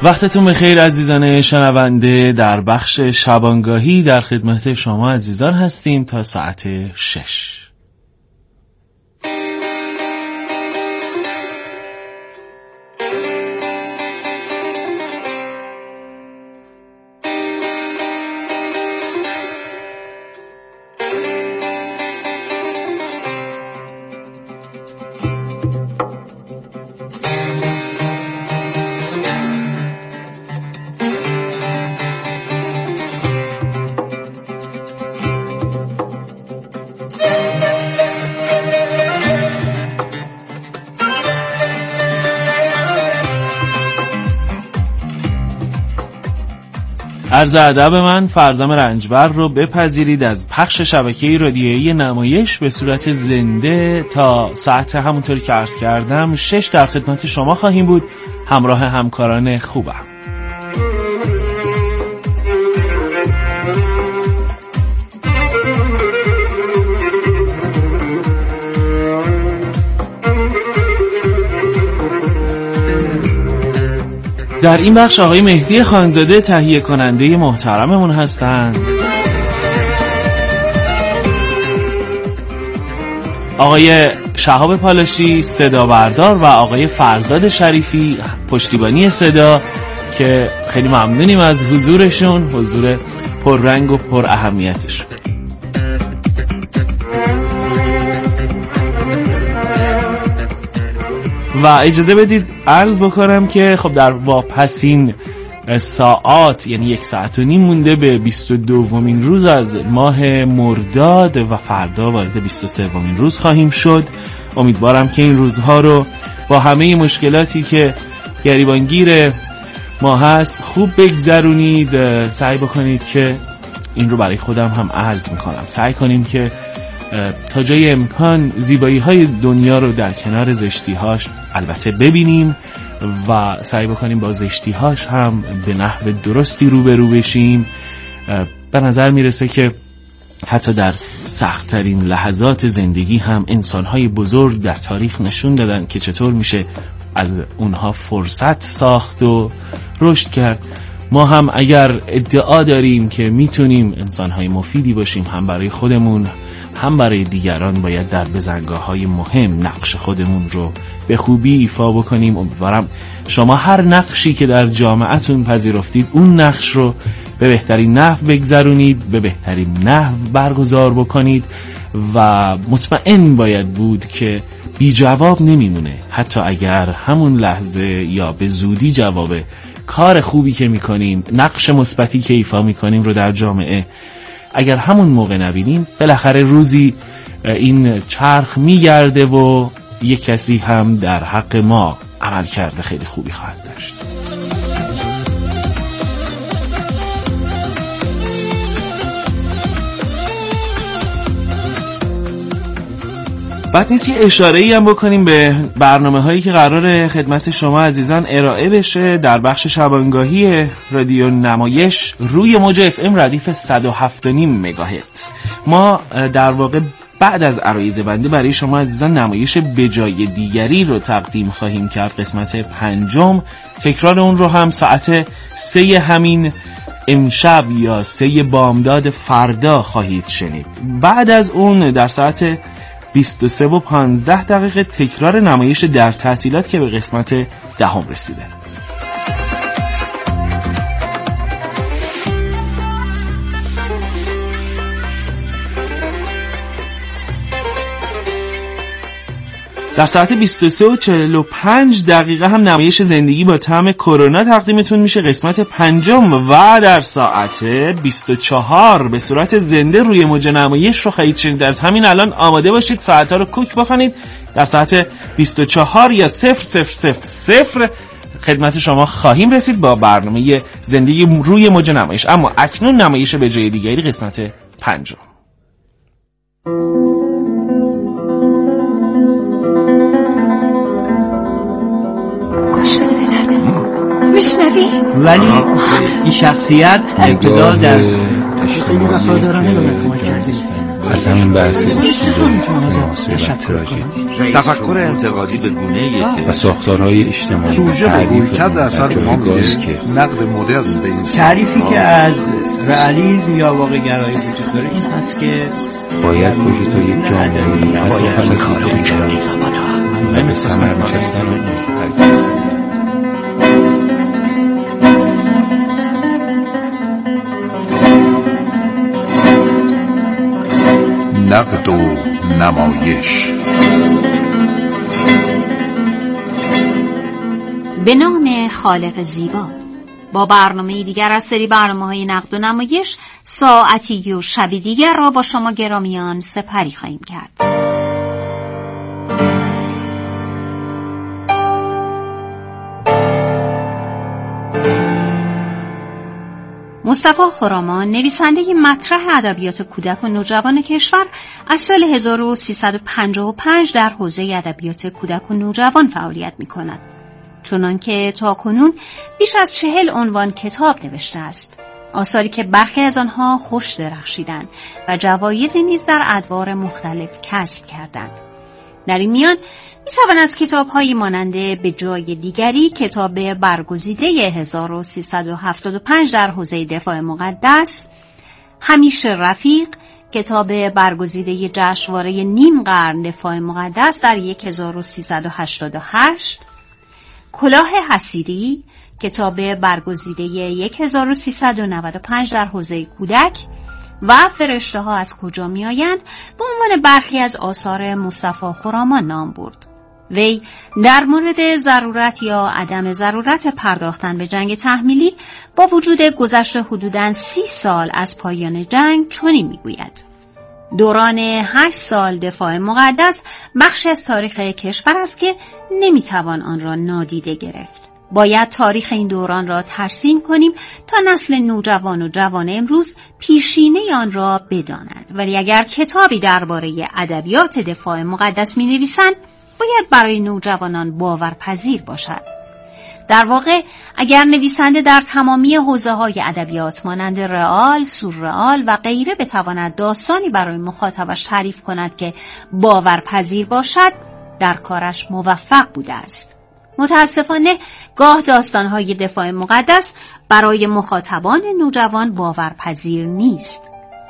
وقتتون بخیر عزیزان شنونده. در بخش شبانگاهی در خدمت شما عزیزان هستیم تا ساعت 6. عرض ادب من فرزام رنجبر رو بپذیرید از پخش شبکه رادیویی نمایش به صورت زنده تا ساعت همونطوری که عرض کردم 6 در خدمت شما خواهیم بود همراه همکاران خوبم. در این بخش آقای مهدی خانزاده تهیه کننده محترممون هستند، آقای شهاب پالاشی صدا بردار و آقای فرزاد شریفی پشتیبانی صدا که خیلی ممنونیم از حضورشون، حضور پررنگ و پر اهمیتشون. و اجازه بدید عرض بکنم که خب در واپسین ساعات یعنی 1.5 ساعت مونده به 22مین روز از ماه مرداد و فردا وارد 23مین روز خواهیم شد. امیدوارم که این روزها رو با همه مشکلاتی که گریبانگیر ما هست خوب بگذرونید. سعی بکنید که این رو برای خودم هم عرض میکنم، سعی کنیم که تا جای امکان زیبایی های دنیا رو در کنار زشتی هاش البته ببینیم و سعی بکنیم با زشتی هاش هم به نحو درستی روبرو بشیم. به نظر میرسه که حتی در سخت‌ترین لحظات زندگی هم انسان‌های بزرگ در تاریخ نشون دادن که چطور میشه از اونها فرصت ساخت و رشد کرد. ما هم اگر ادعا داریم که میتونیم انسان‌های مفیدی باشیم هم برای خودمون هم برای دیگران، باید در بزنگاه‌های مهم نقش خودمون رو به خوبی ایفا بکنیم. امیدوارم شما هر نقشی که در جامعه‌تون پذیرفتید اون نقش رو به بهترین نحو بگذرونید، به بهترین نحو برگزار بکنید و مطمئن باید بود که بی جواب نمیمونه. حتی اگر همون لحظه یا به زودی جواب کار خوبی که میکنیم، نقش مثبتی که ایفا میکنیم رو در جامعه اگر همون موقع نبینیم، بالاخره روزی این چرخ میگرده و یک کسی هم در حق ما عمل کرده خیلی خوبی خواهد داشت. بعد نیست یه اشاره‌ای هم بکنیم به برنامه‌هایی که قراره خدمت شما عزیزان ارائه بشه در بخش شبانگاهی رادیو نمایش روی موج FM ردیف 107.5 مگاهرتز. ما در واقع بعد از عرایض بنده برای شما عزیزان نمایش به جای دیگری رو تقدیم خواهیم کرد، قسمت 5. تکرار اون رو هم ساعت 3 همین امشب یا 3 بامداد فردا خواهید شنید. بعد از اون در ساعت 23:15 تکرار نمایش در تعطیلات که به قسمت 10 رسیده. در ساعت 23:45 هم نمایش زندگی با طعم کرونا تقدیمتون میشه، قسمت 5. و در ساعت 24 به صورت زنده روی موج نمایش رو خواهید شنید. از همین الان آماده باشید، ساعت‌ها رو کوک بکنید. در ساعت 24 یا 00:00 خدمت شما خواهیم رسید با برنامه زندگی روی موج نمایش. اما اکنون نمایش به جای دیگری قسمت 5. میشنوی؟ ولی این شخصیت ابتدا در خیلی وفادارانه به من کمک کردی. از همین بحث تفکر انتقادی به گونه‌ایه که و ساختارهای اجتماعی سوژه به رویکرد اثر ما میگه نقد مدرن به این تعریفی که از رئالیسم یا واقع‌گرایی وجود داره این هست که باید باشه تا یک جامعه نباید خارج شد و به ثمر نشستن و نقد و نمایش. به نام خالق زیبا، با برنامه دیگر از سری برنامه‌های نقد و نمایش، ساعتی و شبی دیگر را با شما گرامیان سپری خواهیم کرد. مصطفی خرامان، نویسنده مطرح ادبیات کودک و نوجوان کشور، از سال 1355 در حوزه ادبیات کودک و نوجوان فعالیت می‌کند. چنانکه تاکنون بیش از 40 عنوان کتاب نوشته است. آثاری که برخی از آنها خوش درخشیدند و جوایزی نیز در ادوار مختلف کسب کردند. در این میان میتوان از کتاب‌هایی مانند به جای دیگری، کتاب برگزیده 1375 در حوزه دفاع مقدس، همیشه رفیق، کتاب برگزیده جشنواره نیم قرن دفاع مقدس در 1388، کلاه حصیری، کتاب برگزیده 1395 در حوزه کودک و فرشته ها از کجا می آیند به عنوان برخی از آثار مصطفی خرامان نام برد. وی در مورد ضرورت یا عدم ضرورت پرداختن به جنگ تحمیلی با وجود گذشت حدوداً 30 سال از پایان جنگ چنین می گوید: دوران 8 سال دفاع مقدس بخشی از تاریخ کشور است که نمیتوان آن را نادیده گرفت. باید تاریخ این دوران را ترسیم کنیم تا نسل نوجوان و جوان امروز پیشینه آن را بداند. ولی اگر کتابی درباره ادبیات دفاع مقدس می‌نویسند، باید برای نوجوانان باورپذیر باشد. در واقع اگر نویسنده در تمامی حوزه‌های ادبیات مانند رئال، سورئال و غیره بتواند داستانی برای مخاطبش تعریف کند که باورپذیر باشد، در کارش موفق بوده است. متاسفانه گاه داستان‌های دفاع مقدس برای مخاطبان نوجوان باورپذیر نیست.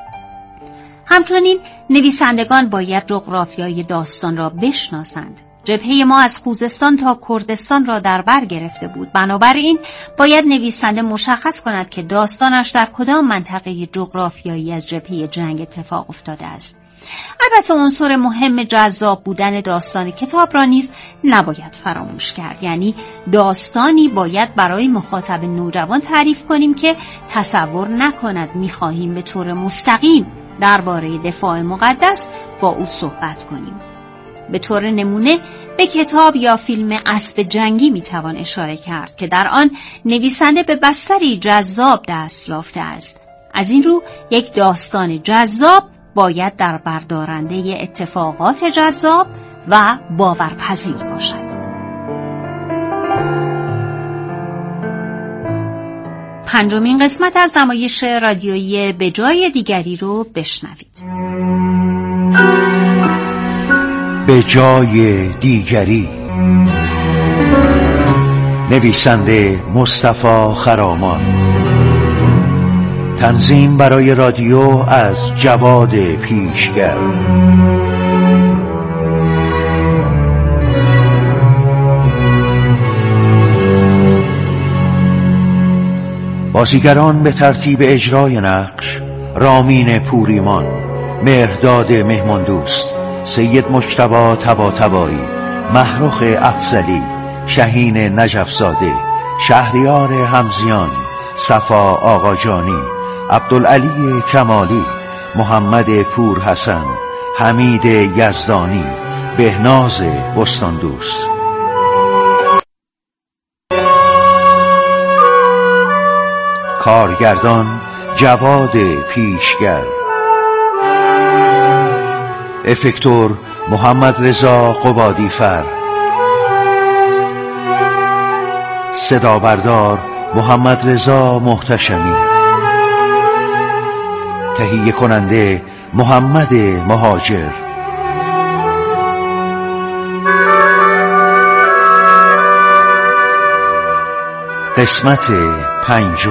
همچنین نویسندگان باید جغرافیای داستان را بشناسند. جبهه ما از خوزستان تا کردستان را در بر گرفته بود. بنابراین باید نویسنده مشخص کند که داستانش در کدام منطقه جغرافیایی از جبهه جنگ اتفاق افتاده است. البته عنصر مهم جذاب بودن داستان کتاب را نیز نباید فراموش کرد. یعنی داستانی باید برای مخاطب نوجوان تعریف کنیم که تصور نکند می‌خواهیم به طور مستقیم درباره دفاع مقدس با او صحبت کنیم. به طور نمونه به کتاب یا فیلم اسب جنگی میتوان اشاره کرد که در آن نویسنده به بستری جذاب دست یافته است. از این رو یک داستان جذاب باید در بردارنده اتفاقات جذاب و باورپذیر باشد. پنجمین قسمت از نمایش رادیویی به جای دیگری رو بشنوید. به جای دیگری، نویسنده مصطفی خرامان، تنظیم برای رادیو از جواد پیشگر. بازیگران به ترتیب اجرای نقش: رامین پوریمان، مهرداد مهماندوست، سید مجتبی طباطبایی، محروخ افضلی، شهین نجفزاده، شهریار همزیان، صفا آقاجانی، عبدالعلی کمالی، محمد پورحسن، حمید یزدانی، بهناز بستاندوست. کارگردان جواد پیشگر. افکتور محمد رضا قبادیفر. صدا بردار محمد رضا محتشمی. تهیه کننده محمد مهاجر. قسمت 5.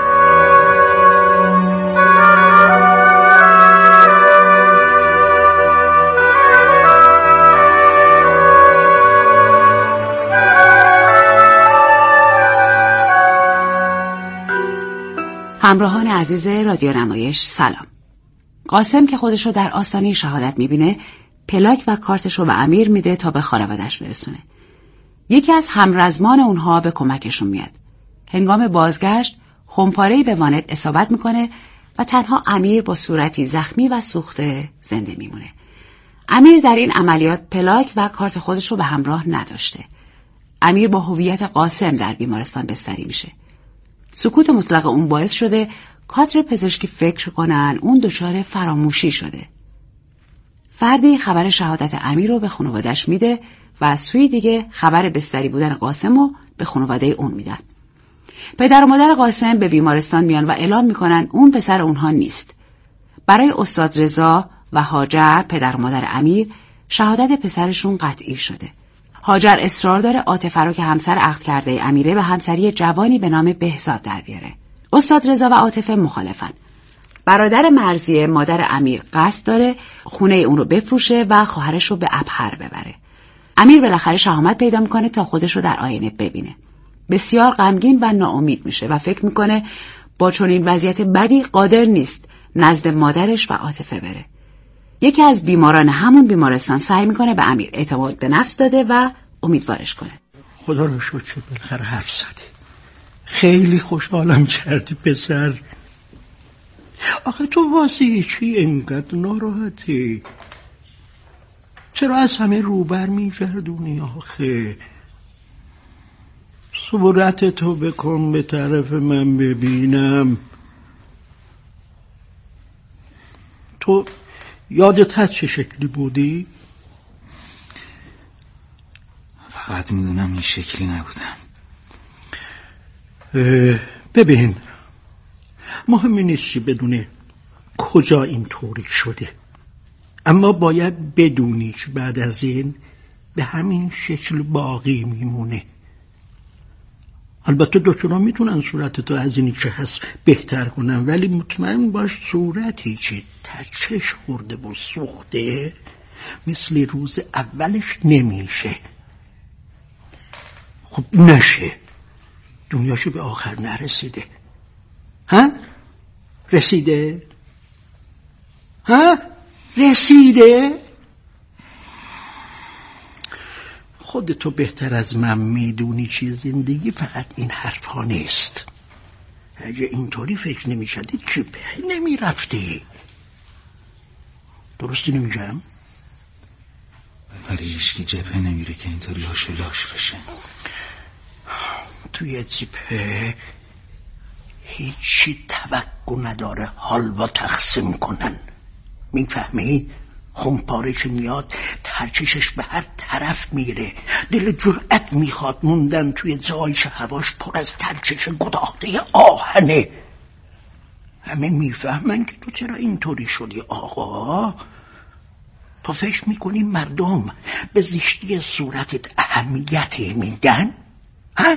همراهان عزیز رادیو نمایش سلام. قاسم که خودشو در آستانه شهادت میبینه، پلاک و کارتشو به امیر میده تا به خانواده‌اش برسونه. یکی از همرزمان اونها به کمکشون میاد. هنگام بازگشت خمپاره‌ای به وانت اصابت میکنه و تنها امیر با صورتی زخمی و سوخته زنده میمونه. امیر در این عملیات پلاک و کارت خودشو به همراه نداشته. امیر با هویت قاسم در بیمارستان بستری میشه. سکوت مطلق اون باعث شده کادر پزشکی فکر کنن اون دچار فراموشی شده. فردی خبر شهادت امیر رو به خانواده‌اش میده و از سوی دیگه خبر بستری بودن قاسم رو به خانواده اون میدن. پدر و مادر قاسم به بیمارستان میان و اعلام میکنن اون پسر اونها نیست. برای استاد رضا و هاجر پدر و مادر امیر شهادت پسرشون قطعی شده. هاجر اصرار داره عاطفه رو که همسر عقد کرده امیره به همسری جوانی به نام بهزاد در بیاره. استاد رضا و عاطفه مخالفن. برادر مرضیه مادر امیر قصد داره خونه اون رو بفروشه و خواهرش رو به ابهر ببره. امیر بالاخره شهامت پیدا میکنه تا خودش رو در آینه ببینه. بسیار غمگین و ناامید میشه و فکر میکنه با چنین وضعیت بدی قادر نیست نزد مادرش و عاطفه بره. یکی از بیماران همون بیمارستان سعی میکنه به امیر اعتماد به نفس داده و امیدوارش کنه. خدا رو شکر که بالاخره حرف زدی. خیلی خوشحالم کردی پسر. آخه تو واسه چی اینقدر ناراحتی؟ چرا از همه روبر میگردونی آخه؟ صورت تو بکن به طرف من ببینم. تو یادت هست چه شکلی بودی؟ فقط میدونم این شکلی نبودم. ببین، مهم نیست چی بدونه کجا اینطوری شده، اما باید بدونی که بعد از این به همین شکل باقی میمونه. البته دکترها میتونن صورتتو از اینی که هست بهتر کنن، ولی مطمئن باش صورتی که ترکش خورده و سوخته مثل روز اولش نمیشه. خب نشه، دنیاشو به آخر نرسیده. ها؟ رسیده؟ ها؟ رسیده؟ خودتو بهتر از من میدونی چیه زندگی فقط این حرف ها نیست. اگه اینطوری فکر نمی‌کردی چی نمیرفتی؟ درستی نمیگم؟ برای هیچکی جبهه نمیره که اینطوری لاش بشه. توی جبهه هیچی توقع نداره حال با تقسیم کنن. میفهمی؟ خمپاره که میاد ترکشش به هر طرف میره. دل جرأت میخواد موندن توی جایی که هواش پر از ترکش گداخته آهنه. همه میفهمن که تو چرا اینطوری شدی آقا. تو فکر میکنی مردم به زشتی صورتت اهمیت میدن؟ ها؟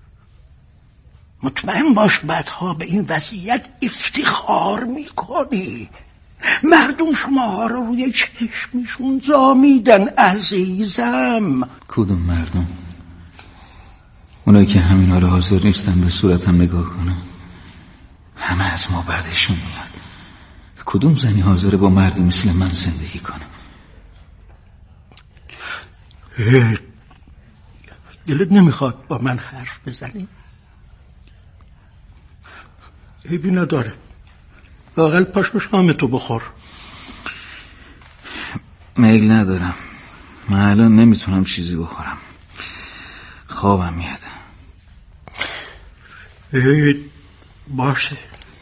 مطمئن باش بعدها به این وضعیت افتخار میکنی. مردم شما رو روی چشمشون زامیدن عزیزم. کدوم مردم؟ اونایی که همین حالا حاضر نیستن به صورتم نگاه کنن. همه از ما بعدشون میاد. کدوم زنی حاضره با مردی مثل من زندگی کنه؟ دلت نمیخواد با من حرف بزنی؟ عیبی نداره، لااقل پاشو شامتو بخور. میل ندارم، من الان نمیتونم چیزی بخورم، خوابم میاد. باشه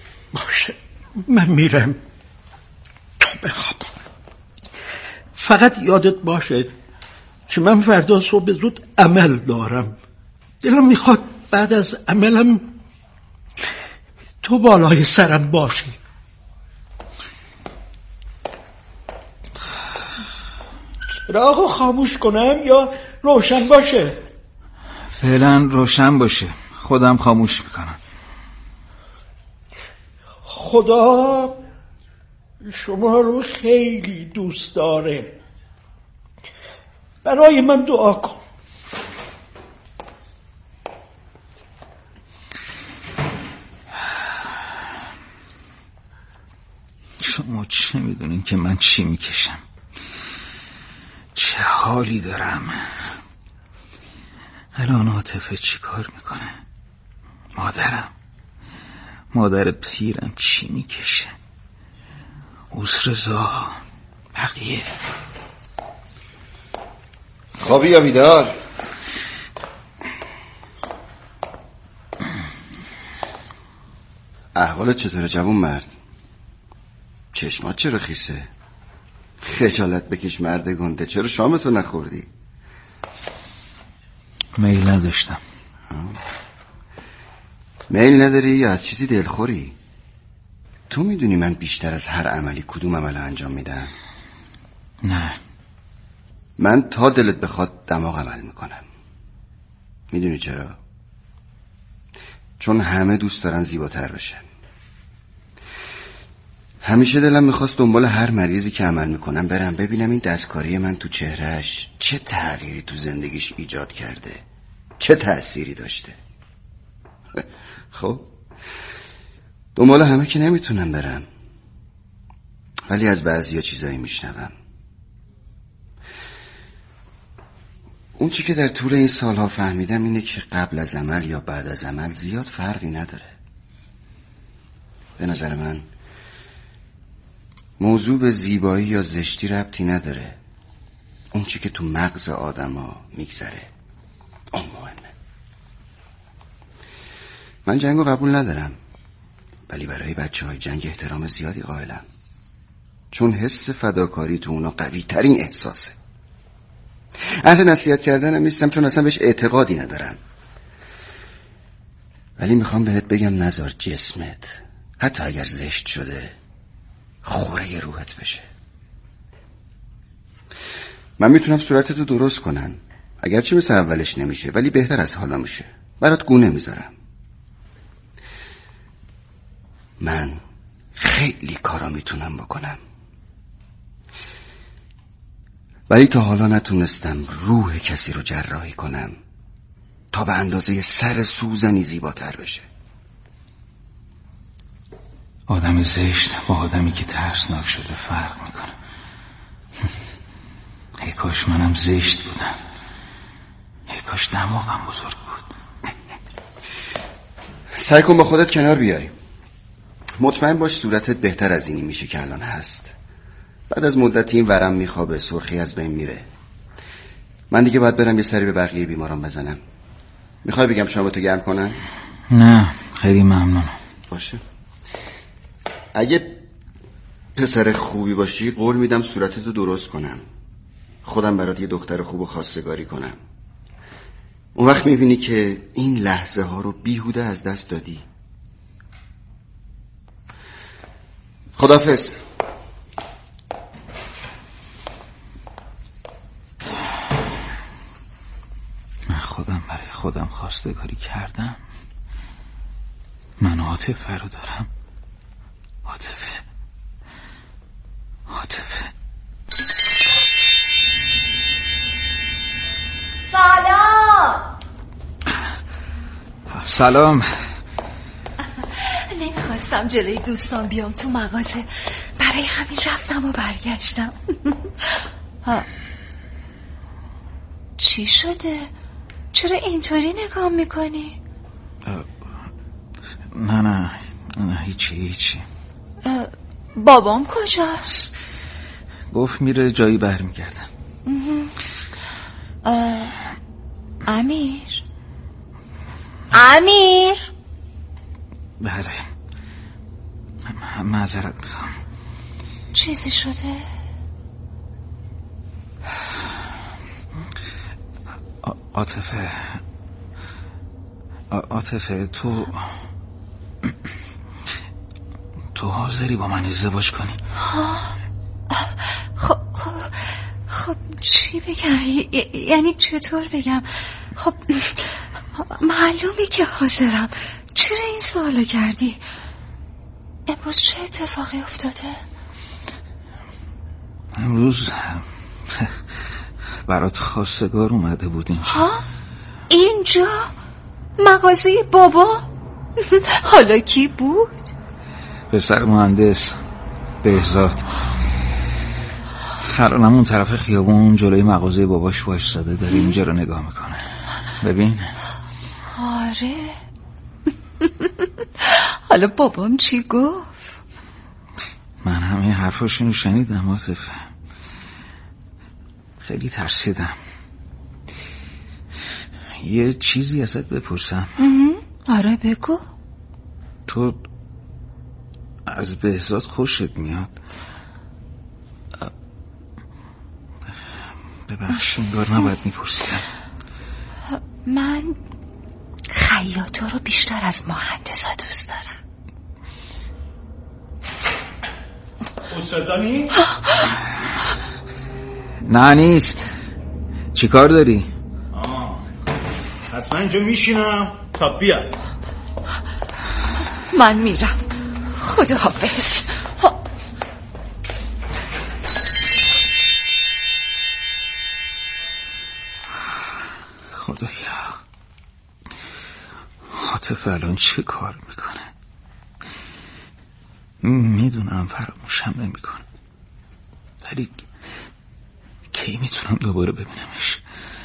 من میرم، تو بخواب. فقط یادت باشه که من فردا صبح زود عمل دارم. دلم میخواد بعد از عملم تو بالای سرم باشی. راهو خاموش کنم یا روشن باشه؟ فعلا روشن باشه، خودم خاموش میکنم. خدا شما رو خیلی دوست داره. برای من دعا کن. شما چه میدونین که من چی میکشم، چه حالی دارم. الان عاطفه چی کار میکنه؟ مادر پیرم چی میکشه؟ عذرزا، بقیه. خوابی یا بیدار؟ احوالت چطوره جوون مرد؟ چشمات چرا خیسه؟ خجالت بکش مرد گنده، چرا شامتو نخوردی؟ میل نداشتم. میل نداری یا از چیزی دلخوری؟ تو میدونی من بیشتر از هر عملی کدوم عمل انجام میدم؟ نه. من تا دلت بخواد دماغ عمل میکنم. میدونی چرا؟ چون همه دوست دارن زیباتر بشن. همیشه دلم میخواست دنبال هر مریضی که عمل میکنم برم ببینم این دستکاری من تو چهرهش چه تغییری تو زندگیش ایجاد کرده، چه تأثیری داشته. خب دنبال همه که نمیتونم برم، ولی از بعضیا چیزایی میشنوم. اون چی که در طول این سالها فهمیدم اینه که قبل از عمل یا بعد از عمل زیاد فرقی نداره. به نظر من موضوع به زیبایی یا زشتی ربطی نداره. اون چی که تو مغز آدما میگذره اون مهمه. من جنگو قبول ندارم، ولی برای بچه‌های جنگ احترام زیادی قائلم، چون حس فداکاری تو اونا قوی ترین احساسه. اهل نصیحت کردنم نیستم، چون اصلا بهش اعتقادی ندارم، ولی میخوام بهت بگم نذار جسمت حتی اگر زشت شده خوره روحت بشه. من میتونم صورتتو درست کنم، اگرچه مثل اولش نمیشه ولی بهتر از حالا میشه. برات گونه میذارم. من خیلی کارا میتونم بکنم، ولی تا حالا نتونستم روح کسی رو جراحی کنم تا به اندازه سر سوزنی زیباتر بشه. آدم زشت با آدمی که ترسناک شده فرق میکنه. ای کاش منم زشت بودم، ای کاش دماغم بزرگ بود. سعی کن با خودت کنار بیای. مطمئن باش صورتت بهتر از اینی میشه که الان هست. بعد از مدتی این ورم میخوابه، سرخی از بین میره. من دیگه باید برم یه سری به بقیه بیماران بزنم. میخوای بگم شامتو گرم کنن؟ نه خیلی ممنونم. باشه. اگه پسر خوبی باشی قول میدم صورتتو درست کنم، خودم برات یه دختر خوب و خواستگاری کنم. اون وقت میبینی که این لحظه ها رو بیهوده از دست دادی. خداحافظ. من خودم برای خودم خواستگاری کردم. من عاطفه رو دارم. عاطفه سلام. نمیخواستم جلوی دوستان بیام تو مغازه، برای همین رفتم و برگشتم. چی شده؟ چرا اینطوری نگاه میکنی؟ نه هیچی. بابام کجاست؟ گفت میره جایی برمیگردم. امیر؟ بله. معذرت میخوام. چیزی شده؟ عاطفه تو حاضری با من ازدواج کنی؟ خب چی چی بگم؟ یعنی چطور بگم؟ خب معلومه که حاضرم. چرا این سوالو کردی؟ امروز چه اتفاقی افتاده؟ امروز برات خواستگار اومده بود اینجا. ها؟ اینجا؟ مغازه بابا؟ حالا کی بود؟ پسر مهندس بهزاد. الانم اون طرف خیابون جلوی مغازه باباش وایساده، داره اینجا رو نگاه میکنه. ببین. آره. حالا بابام چی گفت؟ من همه حرفاشونو شنیدم عاطفه. خیلی ترسیدم. یه چیزی ازت بپرسم؟ آره بگو. تو از بهزاد خوشت میاد؟ ببخش انگار نباید میپرسیدم. من خیاطا رو بیشتر از مهندسا دوست دارم. استاذا نیست؟ نه نیست. چی کار داری؟ پس من اینجا میشینم تا بیاد. من میرم. خداحافظ. خدایا عاطفه الان چه کار میکنه؟ میدونم فراموشم نمیکنه، ولی کی میتونم دوباره ببینمش؟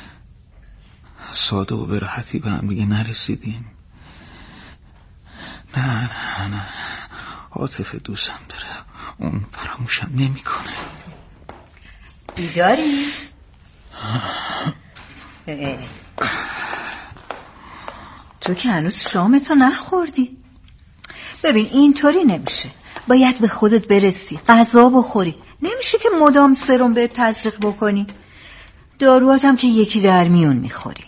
ساده و به راحتی به هم دیگه نرسیدیم. نه عاطفه دوستم داره، اون فراموشم نمیکنه. بیداری؟ تو که هنوز شامتو نخوردی. ببین اینطوری نمیشه، باید به خودت برسی، غذا بخوری. نمیشه که مدام سرم به تزریق بکنی. داروات هم که یکی در میون میخوری.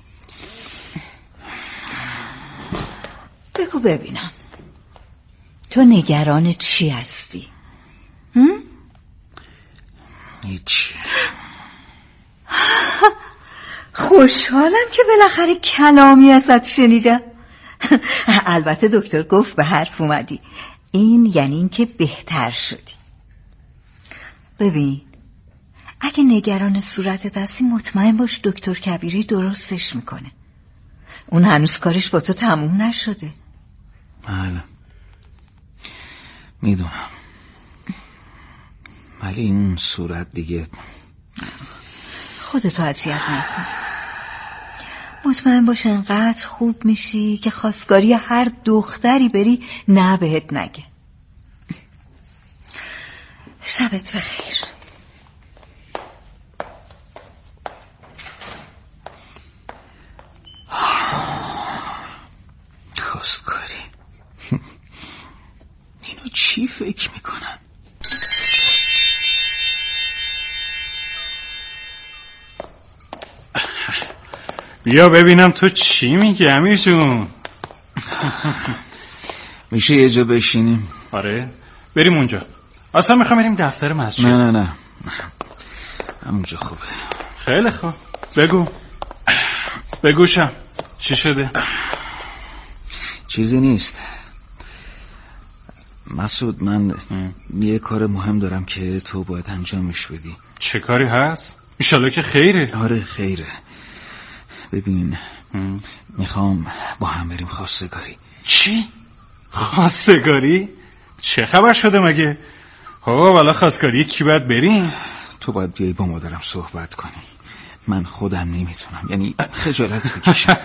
بگو ببینم تو نگران چی هستی؟ هیچ. خوشحالم که بالاخره کلامی ازت شنیدم. البته دکتر گفت به حرف اومدی. این یعنی این که بهتر شدی. ببین اگه نگران صورتت هستی مطمئن باش دکتر کبیری درستش میکنه. اون هنوز کارش با تو تموم نشده. بله میدونم، ولی این صورت دیگه. خودتو اذیت نکن. مطمئن باش انقدر خوب میشی که خواستگاری هر دختری بری نه بهت نگه. شبت بخیر. خواستگاری اینو چی فکر میکنن؟ بیا ببینم تو چی میگی امیر جون. میشه یه جا بشینیم؟ آره بریم اونجا. اصلا میخوام بریم دفتر مسجد. نه همونجا خوبه. خیلی خوب بگوشم چی شده؟ چیزی نیست مسعود، من یه کار مهم دارم که تو باید انجامش بدی. چه کاری هست؟ انشالله که خیره. آره خیره. ببین میخوام با هم بریم خواستگاری. چی؟ خواستگاری؟ چه خبر شده مگه؟ والا خواستگاری کی باید بریم؟ تو باید بیایی با مادرم صحبت کنی. من خودم نمیتونم، یعنی خجالت بکشم.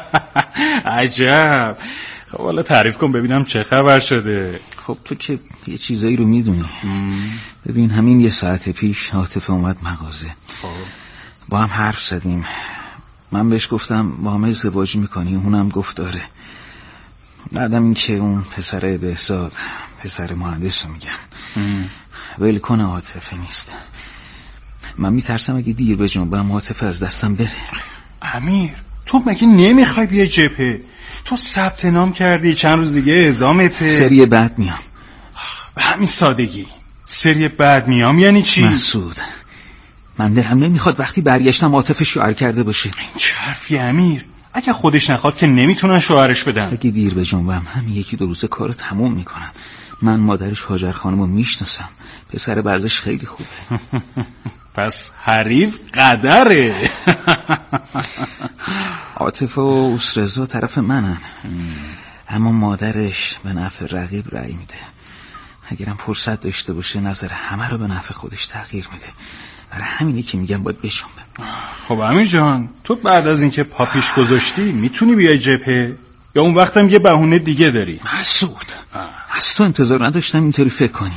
عجب. خب والا تعریف کن ببینم چه خبر شده. خب تو که یه چیزایی رو میدونی. ببین همین 1 ساعت پیش عاطفه اومد مغازه. با هم حرف زدیم. من بهش گفتم با هم ازدواج میکنی، اونم گفت داره. بعدم این که اون پسر بهزاد، پسر مهندس رو میگم، ول کنه عاطفه نیست. من میترسم اگه دیر بجنبم عاطفه از دستم بره. امیر تو مگه نمیخوای بیای جبهه؟ تو ثبت نام کردی، چند روز دیگه اعزامته. سری بعد میام. به همین سادگی؟ سری بعد میام یعنی چی؟ مسعود من دلم نمیخواد وقتی برگشتم عاطفه شوهر کرده باشه. این چه حرفی امیر؟ اگه خودش نخواد که نمیتونن شوهرش بدن. اگه دیر به جنبم همین 1-2 روز کارو تموم میکنم. من مادرش هاجر خانمو میشناسم، پسر بعضش خیلی خوبه. پس حریف قدره. عاطفه و اسرزا طرف منن، اما مادرش به نفع رقیب رأی میده. اگرم فرصت داشته باشه نظر همه رو به نفع خودش تغییر میده. برای همینه که میگم باید بجنبه. خب امیر جان، تو بعد از اینکه پاپیش گذاشتی میتونی بیای جبهه یا اون وقتم یه بهونه دیگه داری؟ مسعود، از تو انتظار نداشتم اینطوری فکر کنی.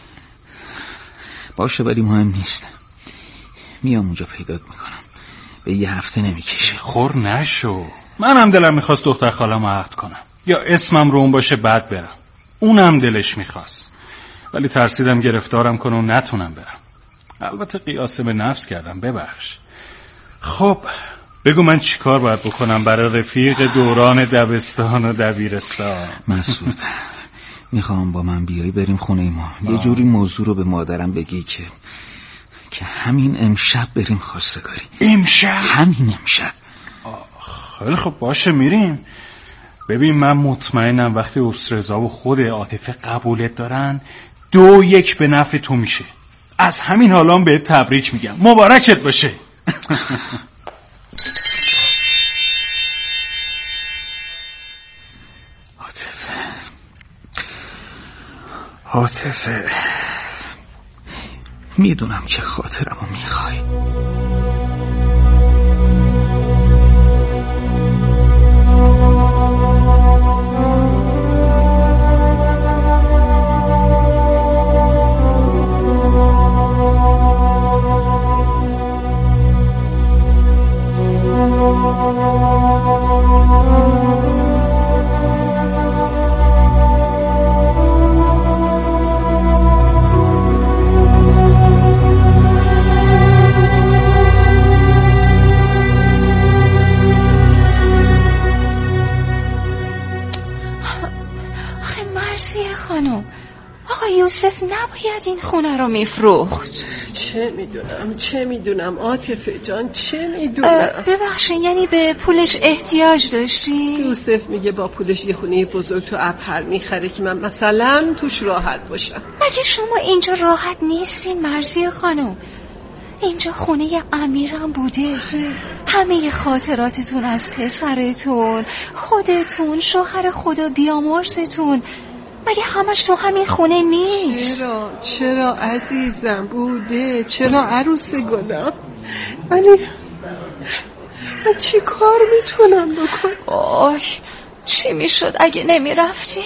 باشه ولی مهم نیست، میام اونجا پیدات میکنم. به 1 هفته نمیکشه. خور نشو، منم دلم میخواست دختر خالم عقد کنم یا اسمم رو اون باشه بعد برم. اونم دلش میخواست، ولی ترسیدم گرفتارم کنه و نتونم برم. البته قیاسه به نفس کردم، ببخش. خب بگو من چی کار باید بکنم برای رفیق دوران دبستان و دبیرستان؟ مسعود، میخوام با من بیایی بریم خونه ما. یه جوری موضوع رو به مادرم بگی که همین امشب بریم خواستگاری. امشب؟ همین امشب. خیلی خب باشه میریم. ببین من مطمئنم وقتی اسرزا و خود عاطفه قبولت دارن 2-1 به نفع تو میشه. از همین حالان بهت تبریک میگم، مبارکت باشه. عاطفه، میدونم که خاطرمو میخوای. یوسف نباید این خونه رو میفروخت. چه میدونم عاطفه جان، چه میدونم. ببخشین، یعنی به پولش احتیاج داشتی؟ یوسف میگه با پولش یه خونه بزرگ تو ابهر میخره که من مثلا توش راحت باشم. مگه شما اینجا راحت نیستین مرضیه خانم؟ اینجا خونه امیرم بوده. همه خاطراتتون از پسرتون، خودتون، شوهر خدا بیامرزتون، مگه همش تو همین خونه نیست؟ چرا عزیزم بوده، چرا عروس گلم، ولی من چی کار میتونم بکنم؟ چی میشد اگه نمیرفتین؟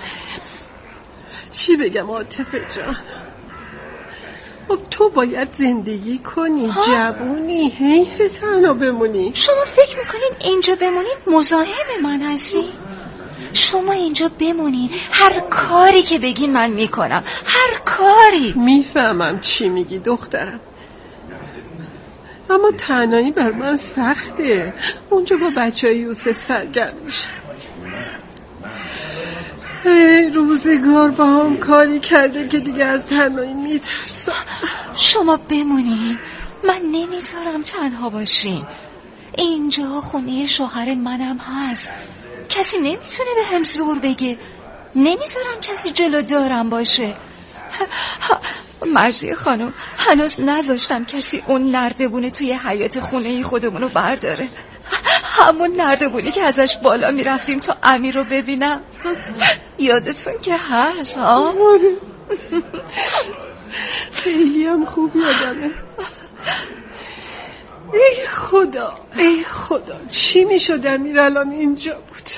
چی بگم عاطفه جان؟ خب تو باید زندگی کنی، جوونی، حیف تنها بمونی. شما فکر میکنین اینجا بمونین مزاحم من هستی؟ شما اینجا بمونین، هر کاری که بگین من میکنم، هر کاری. میفهمم چی میگی دخترم، اما تنهایی بر من سخته. اونجا با بچه های یوسف سرگرم میشه. روزگار با هم کاری کرده که دیگه از تنهایی میترسم. شما بمونین، من نمیذارم تنها باشین. اینجا خونه شوهر منم هست، کسی نمیتونه به هم زور بگه. نمیذارم کسی جلو دارم باشه. مرضیه خانم، هنوز نذاشتم کسی اون نردبونه توی حیاط خونه خودمونو برداره. همون نردبونی که ازش بالا میرفتیم تا امیر رو ببینم. یادتون که هست ها؟ خیلی هم خوب یادمه. ای خدا، ای خدا، چی میشد امیر الان اینجا بود؟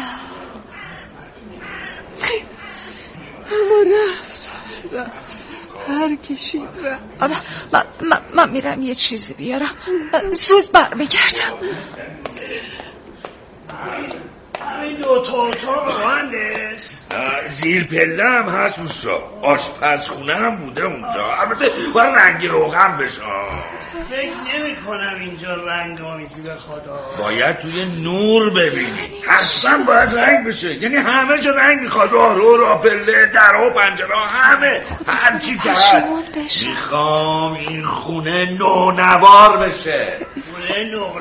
اما رفت پر کشید رفت. من میرم یه چیزی بیارم، زود برمیگردم. ای دوتا اتاق مهندس؟ زیر پله هم هست اوستا، آشپزخونه هم بوده اونجا. البته باید رنگی روغن بشه. فکر نمی کنم اینجا رنگ آمیزی به خدا. باید توی نور ببینی، حتما باید رنگ بشه. یعنی همه جا رنگ میخواد، راه پله، درها و پنجره، همه هرچی که هست. میخوام این خونه نونوار بشه. خونه